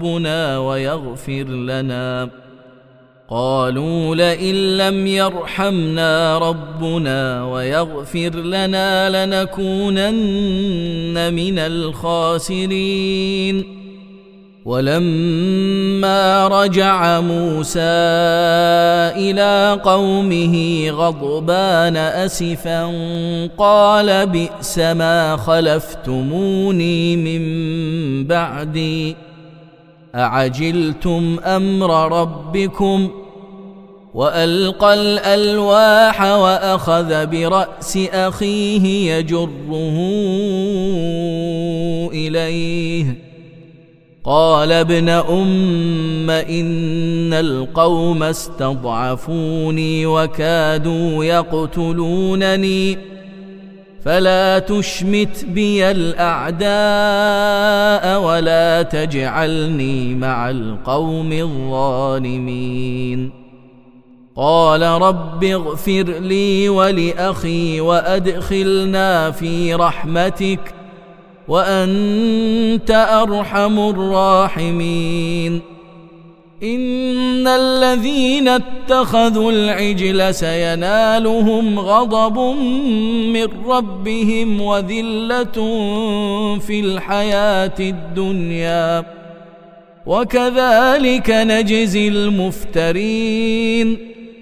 ربنا ويغفر لنا لنكونن من الخاسرين. ولما رجع موسى إلى قومه غضبان أسفا قال بئس ما خلفتموني من بعدي أعجلتم أمر ربكم وألقى الألواح وأخذ برأس أخيه يجره إليه قال ابن أم إن القوم استضعفوني وكادوا يقتلونني فلا تشمت بي الأعداء ولا تجعلني مع القوم الظالمين. قال رب اغفر لي ولأخي وأدخلنا في رحمتك وأنت أرحم الراحمين. إن الذين اتخذوا العجل سينالهم غضب من ربهم وذلة في الحياة الدنيا وكذلك نجزي المفترين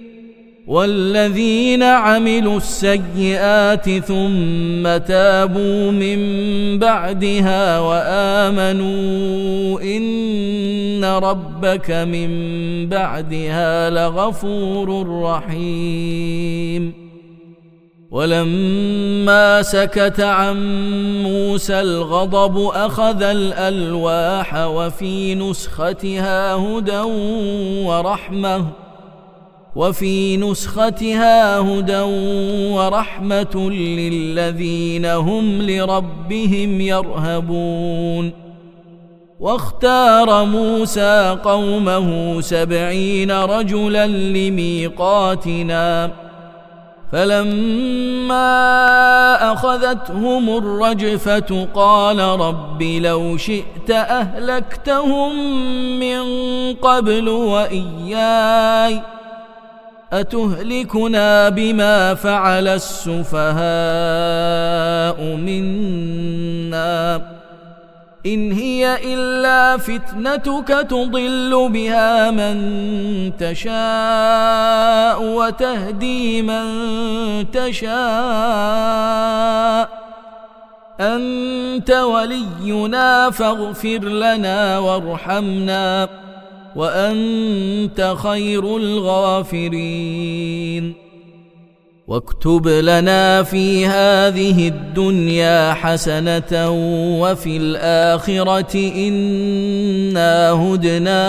والذين عملوا السيئات ثم تابوا من بعدها وآمنوا إن ربك من بعدها لغفور رحيم ولما سكت عن موسى الغضب أخذ الألواح وفي نسختها هدى ورحمة للذين هم لربهم يرهبون واختار موسى قومه 70 رجلا لميقاتنا فلما أخذتهم الرجفة قال رب لو شئت أهلكتهم من قبل وإياي أتهلكنا بما فعل السفهاء منا إن هي إلا فتنتك تضل بها من تشاء وتهدي من تشاء أنت ولينا فاغفر لنا وارحمنا وأنت خير الغافرين واكتب لنا في هذه الدنيا حسنة وفي الآخرة إنا هدنا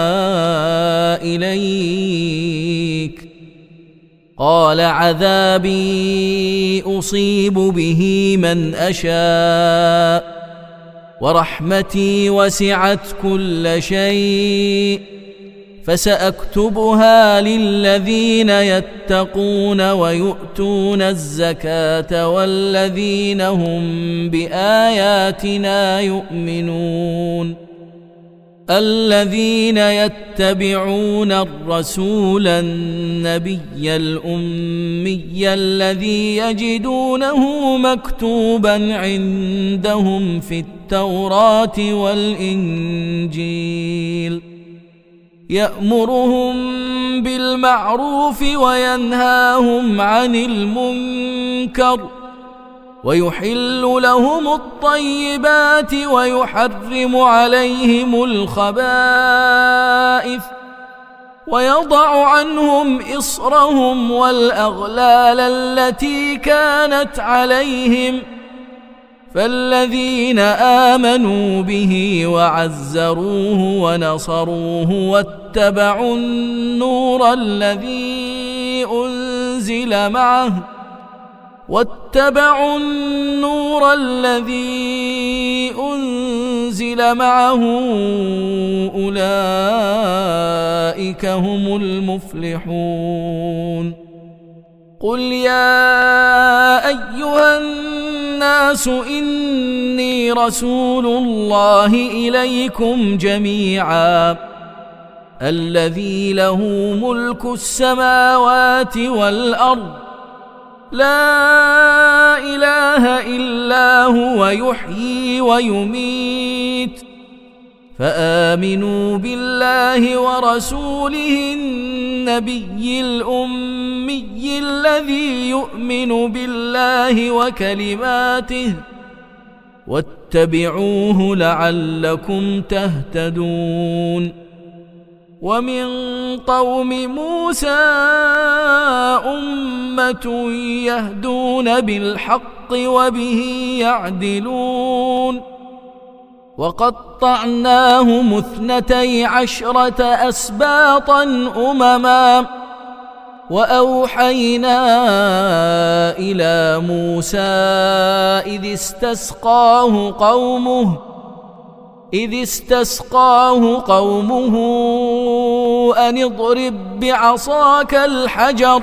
إليك قال عذابي أصيب به من أشاء ورحمتي وسعت كل شيء فسأكتبها للذين يتقون ويؤتون الزكاة والذين هم بآياتنا يؤمنون الذين يتبعون الرسول النبي الأمي الذي يجدونه مكتوبا عندهم في التوراة والإنجيل يأمرهم بالمعروف وينهاهم عن المنكر ويحل لهم الطيبات ويحرم عليهم الخبائث ويضع عنهم إصرهم والأغلال التي كانت عليهم فالذين آمنوا به وعزروه ونصروه واتبعوا النور الذي أنزل معه أولئك هم المفلحون قل يا أيها الناس إني رسول الله إليكم جميعا الذي له ملك السماوات والأرض لا إله إلا هو يحيي ويميت فآمنوا بالله ورسوله النبي الأمي الذي يؤمن بالله وكلماته واتبعوه لعلكم تهتدون ومن قوم موسى أمة يهدون بالحق وبه يعدلون وقطعناهم 12 أسباطا أمما وأوحينا إلى موسى إذ استسقاه قومه أن اضرب بعصاك الحجر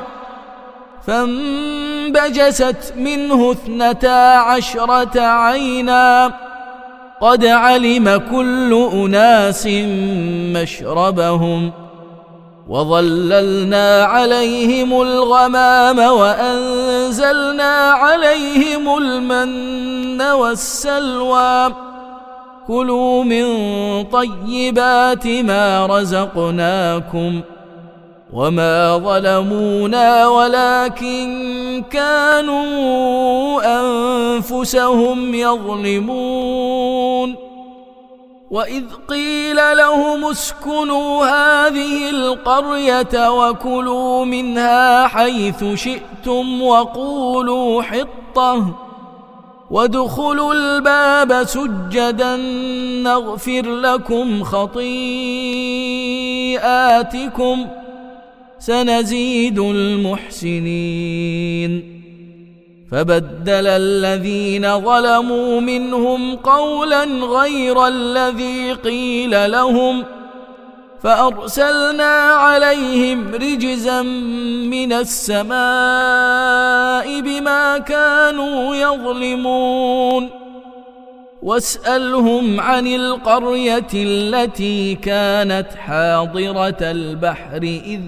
فانبجست منه 12 عينا قد علم كل أناس مشربهم وظللنا عليهم الغمام وأنزلنا عليهم المن والسلوى كلوا من طيبات ما رزقناكم وما ظلمونا ولكن كانوا أنفسهم يظلمون وإذ قيل لهم اسكنوا هذه القرية وكلوا منها حيث شئتم وقولوا حطة وادخلوا الباب سجدا نغفر لكم خطيئاتكم سنزيد المحسنين فبدل الذين ظلموا منهم قولا غير الذي قيل لهم فأرسلنا عليهم رجزا من السماء بما كانوا يظلمون واسألهم عن القرية التي كانت حاضرة البحر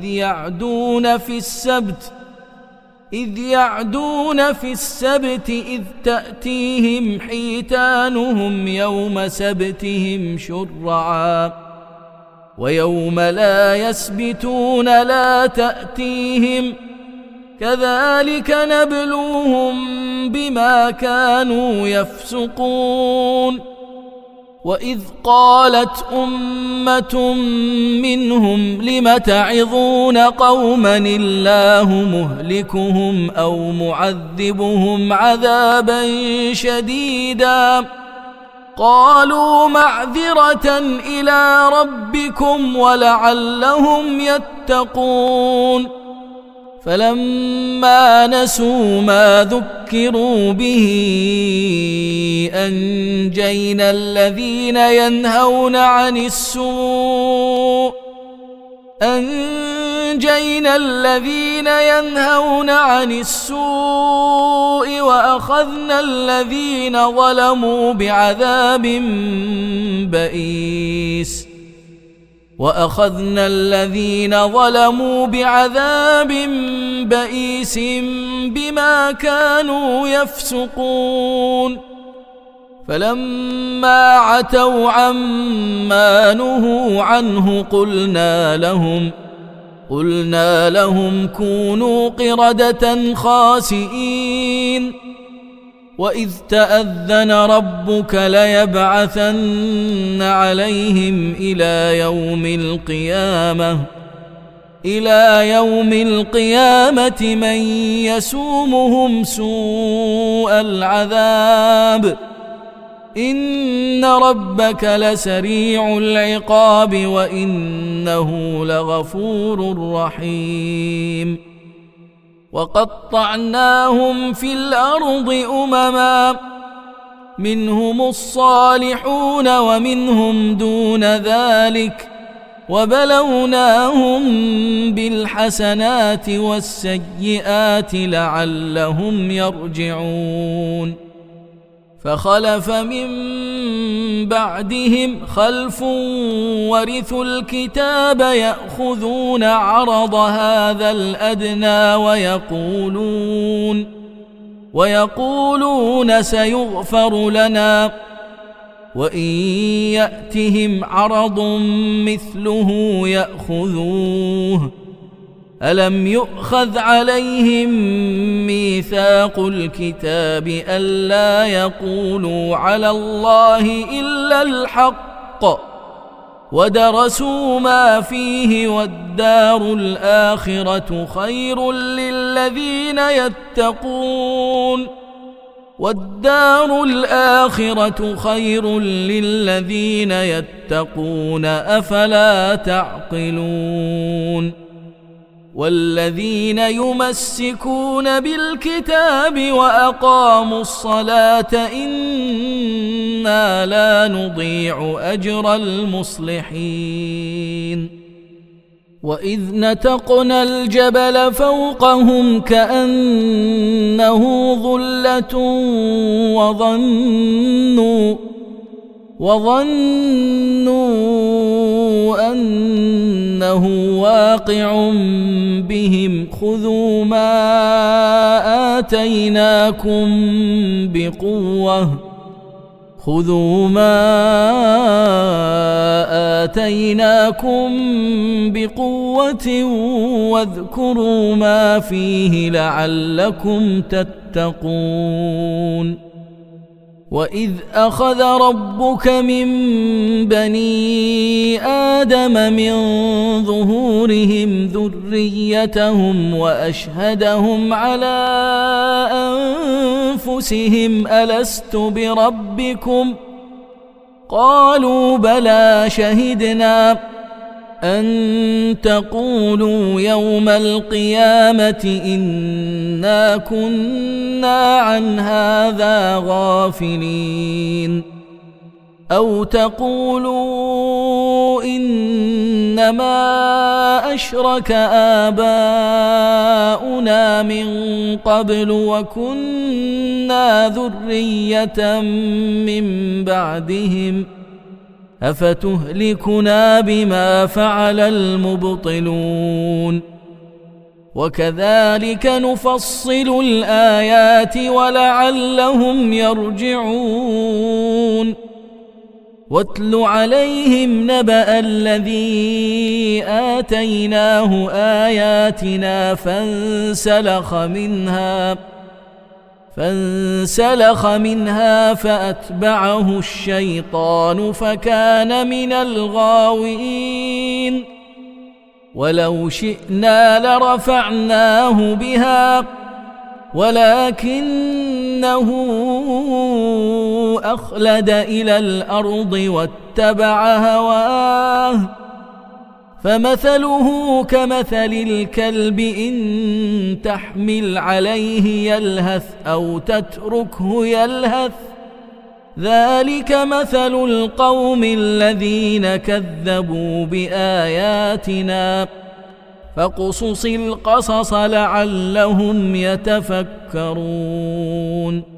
إذ يعدون في السبت إذ تأتيهم حيتانهم يوم سبتهم شرعا ويوم لا يسبتون لا تأتيهم كذلك نبلوهم بما كانوا يفسقون وإذ قالت أمة منهم لم تعظون قوما الله مهلكهم أو معذبهم عذابا شديدا قالوا معذرة إلى ربكم ولعلهم يتقون فلما نسوا ما ذكروا به أنجينا الذين ينهون عن السوء وأخذنا الذين ظلموا بعذاب بئيس بما كانوا يفسقون فلما عتوا عما نهوا عنه قلنا لهم كونوا قردة خاسئين وإذ تأذن ربك ليبعثن عليهم إلى يوم القيامة من يسومهم سوء العذاب إن ربك لسريع العقاب وإنه لغفور رحيم وقطعناهم في الأرض أمما منهم الصالحون ومنهم دون ذلك وبلوناهم بالحسنات والسيئات لعلهم يرجعون فخلف من بعدهم خلف ورثوا الكتاب يأخذون عرض هذا الأدنى ويقولون سيغفر لنا وإن يأتهم عرض مثله يأخذوه ألم يؤخذ عليهم ميثاق الكتاب ألا يقولوا على الله إلا الحق ودرسوا ما فيه والدار الآخرة خير للذين يتقون أفلا تعقلون والذين يمسكون بالكتاب وأقاموا الصلاة إنا لا نضيع أجر المصلحين وإذ نتقنا الجبل فوقهم كأنه ظلة وظنوا أنه واقع بهم خذوا ما آتيناكم بقوة واذكروا ما فيه لعلكم تتقون وإذ أخذ ربك من بني آدم من ظهورهم ذريتهم وأشهدهم على أنفسهم ألست بربكم قالوا بلى شهدنا أن تقولوا يوم القيامة إنا كنا عن هذا غافلين أو تقولوا إنما أشرك آباؤنا من قبل وكنا ذرية من بعدهم أفتهلكنا بما فعل المبطلون وكذلك نفصل الآيات ولعلهم يرجعون واتل عليهم نبأ الذي آتيناه آياتنا فانسلخ منها فأتبعه الشيطان فكان من الغاوين ولو شئنا لرفعناه بها ولكنه أخلد إلى الأرض واتبع هواه فمثله كمثل الكلب إن تحمل عليه يلهث أو تتركه يلهث ذلك مثل القوم الذين كذبوا بآياتنا فاقصص القصص لعلهم يتفكرون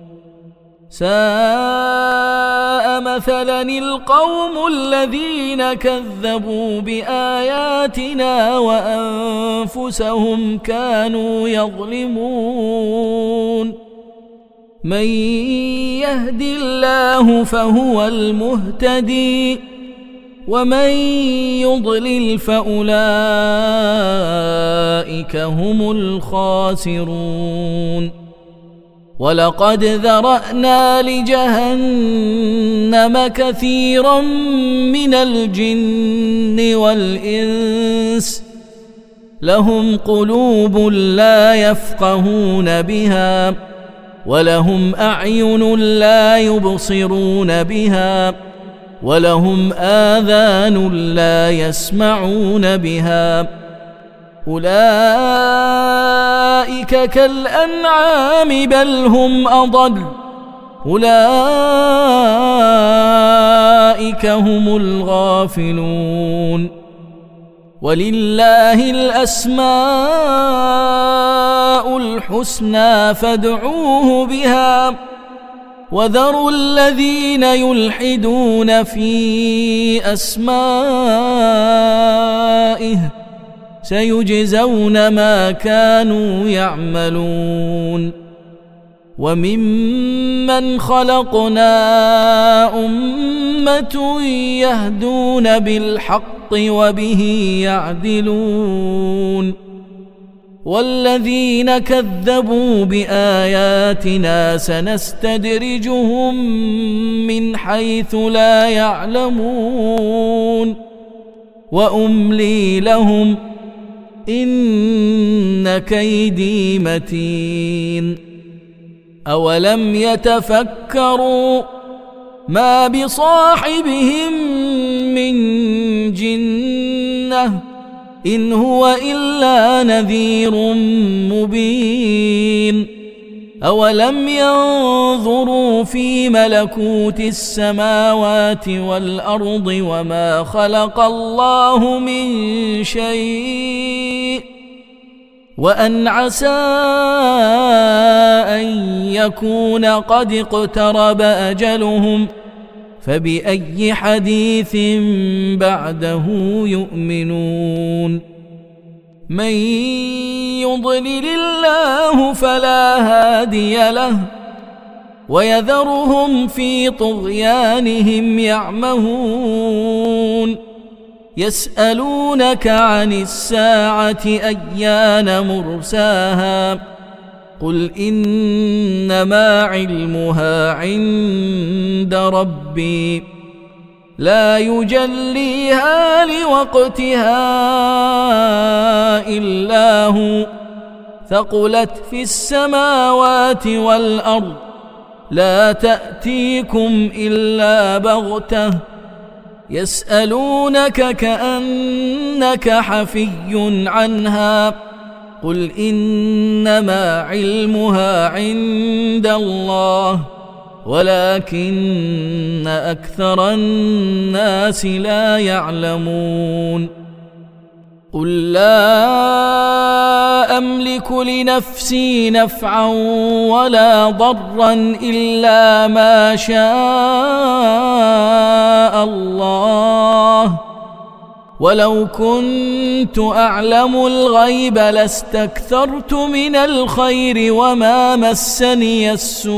ساء مثلا القوم الذين كذبوا بآياتنا وأنفسهم كانوا يظلمون من يهد الله فهو المهتدي ومن يضلل فأولئك هم الخاسرون ولقد ذرأنا لجهنم كثيرا من الجن والإنس لهم قلوب لا يفقهون بها ولهم أعين لا يبصرون بها ولهم آذان لا يسمعون بها أولئك كالأنعام بل هم أضل أولئك هم الغافلون ولله الأسماء الحسنى فادعوه بها وذروا الذين يلحدون في أسمائه سيجزون ما كانوا يعملون وممن خلقنا أمة يهدون بالحق وبه يعدلون والذين كذبوا بآياتنا سنستدرجهم من حيث لا يعلمون وأملي لهم إن كيدي متين أولم يتفكروا ما بصاحبهم من جنة إن هو إلا نذير مبين أولم ينظروا في ملكوت السماوات والأرض وما خلق الله من شيء وأن عسى أن يكون قد اقترب أجلهم فبأي حديث بعده يؤمنون من يضلل الله فلا هادي له ويذرهم في طغيانهم يعمهون يسألونك عن الساعة أيان مرساها قل إنما علمها عند ربي لا يجليها لوقتها إلا هو ثقلت في السماوات والأرض لا تأتيكم إلا بغتة يسألونك كأنك حفي عنها قل إنما علمها عند الله ولكن أكثر الناس لا يعلمون قل لا أملك لنفسي نفعا ولا ضرا إلا ما شاء الله ولو كنت أعلم الغيب لاستكثرت من الخير وما مسني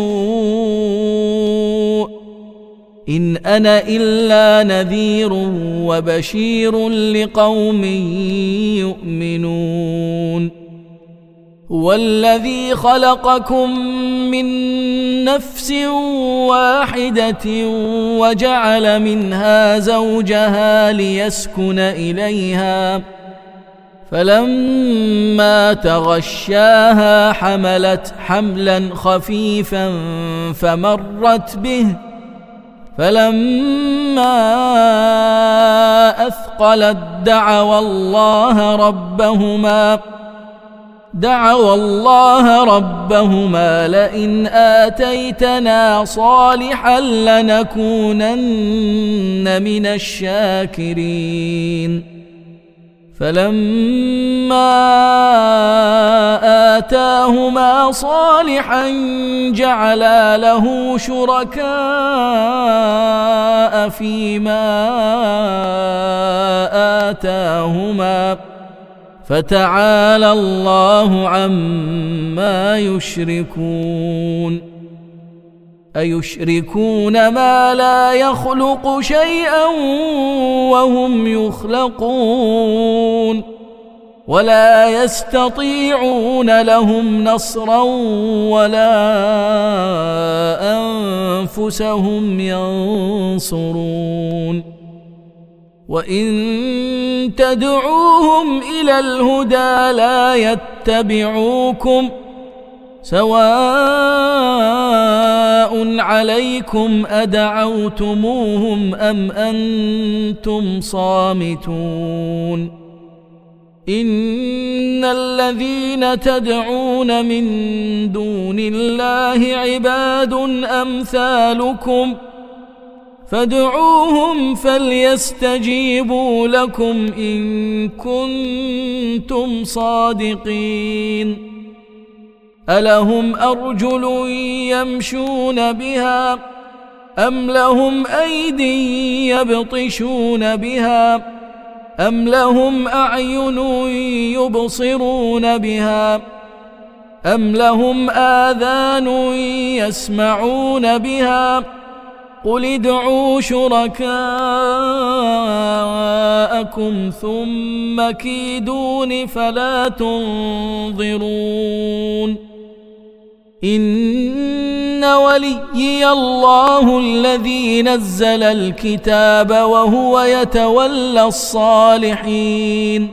السوء إن أنا إلا نذير وبشير لقوم يؤمنون هو الذي خلقكم من نفس واحدة وجعل منها زوجها ليسكن إليها فلما تغشاها حملت حملا خفيفا فمرت به فلما أثقلت دعوا الله ربهما لئن آتيتنا صالحا لنكونن من الشاكرين فلما آتاهما صالحا جعلا له شركاء فيما آتاهما فتعالى الله عما يشركون أيشركون ما لا يخلق شيئا وهم يخلقون ولا يستطيعون لهم نصرا ولا أنفسهم ينصرون وإن تدعوهم إلى الهدى لا يتبعوكم سواء عليكم أدعوتموهم أم أنتم صامتون إن الذين تدعون من دون الله عباد أمثالكم فادعوهم فليستجيبوا لكم إن كنتم صادقين ألهم أرجل يمشون بها أم لهم أيدي يبطشون بها أم لهم أعين يبصرون بها أم لهم آذان يسمعون بها قل ادعوا شركاءكم ثم كيدون فلا تنظرون إن وليي الله الذي نزل الكتاب وهو يتولى الصالحين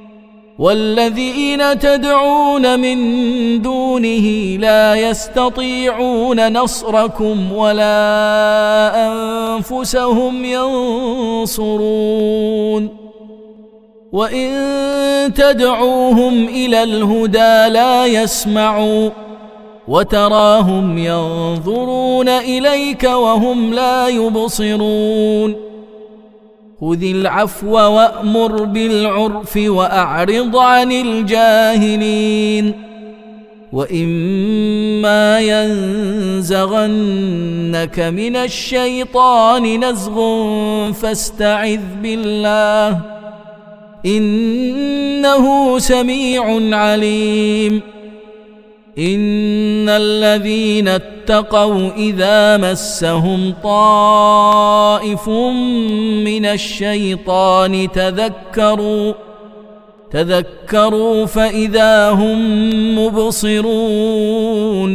والذين تدعون من دونه لا يستطيعون نصركم ولا أنفسهم ينصرون وإن تدعوهم إلى الهدى لا يسمعوا وتراهم ينظرون إليك وهم لا يبصرون خذ العفو وأمر بالعرف وأعرض عن الجاهلين وإما ينزغنك من الشيطان نزغ فاستعذ بالله إنه سميع عليم إن الذين اتقوا إذا مسهم طائف من الشيطان تذكروا فإذا هم مبصرون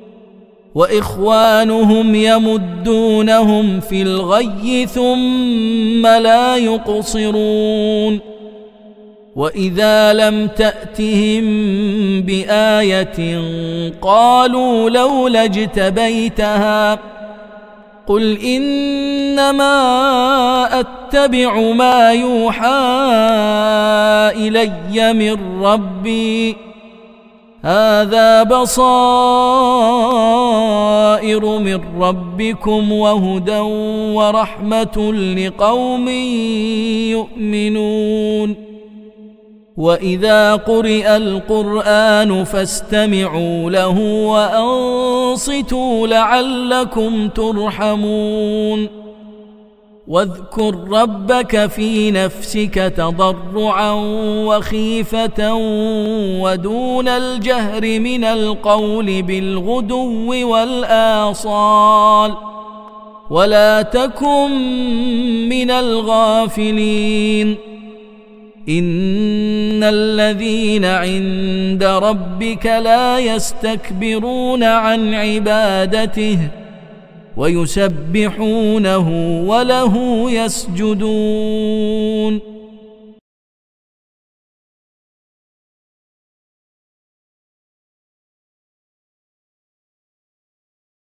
وإخوانهم يمدونهم في الغي ثم لا يقصرون وإذا لم تأتهم بآية قالوا لولا اجتبيتها قل إنما أتبع ما يوحى إلي من ربي هذا بصائر من ربكم وهدى ورحمة لقوم يؤمنون وإذا قرئ القرآن فاستمعوا له وأنصتوا لعلكم ترحمون واذكر ربك في نفسك تضرعا وخيفة ودون الجهر من القول بالغدو والآصال ولا تكن من الغافلين إن الذين عند ربك لا يستكبرون عن عبادته ويسبحونه وله يسجدون